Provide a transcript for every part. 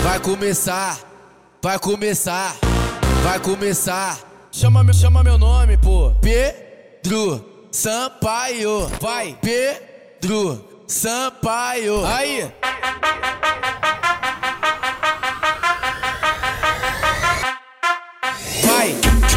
Vai começar, vai começar, vai começar. Chama meu nome, pô. Pedro Sampaio. Vai, Pedro Sampaio. Aí. Vai.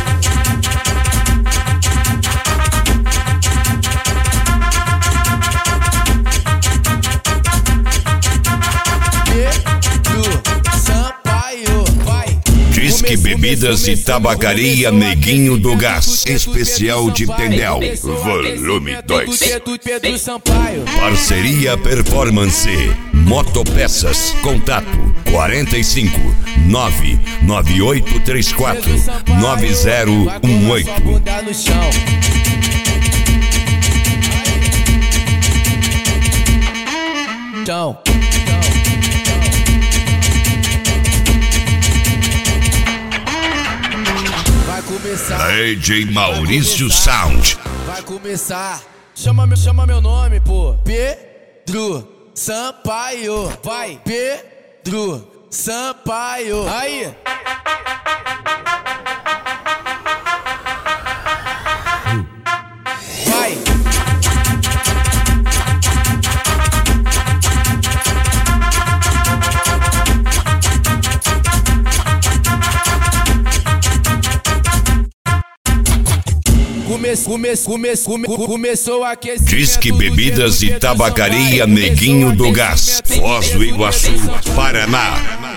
Disque Bebidas e Tabacaria Neguinho do Gás, especial de Tendel, volume 2. Parceria Performance, Motopeças, contato 45 99834 9018. Então. DJ Maurício Sound. Vai começar. Chama meu nome, pô. Pedro Sampaio. Vai, Pedro Sampaio. Aí. Vai. Começou a aquecer. Disque Bebidas e Tabacaria Neguinho do Gás, Foz do Iguaçu, Paraná.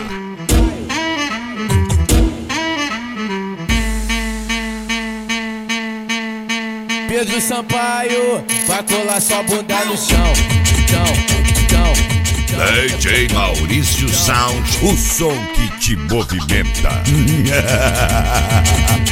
Pedro Sampaio vai colar sua bunda no chão. Então. DJ Maurício Sound, o som que te movimenta.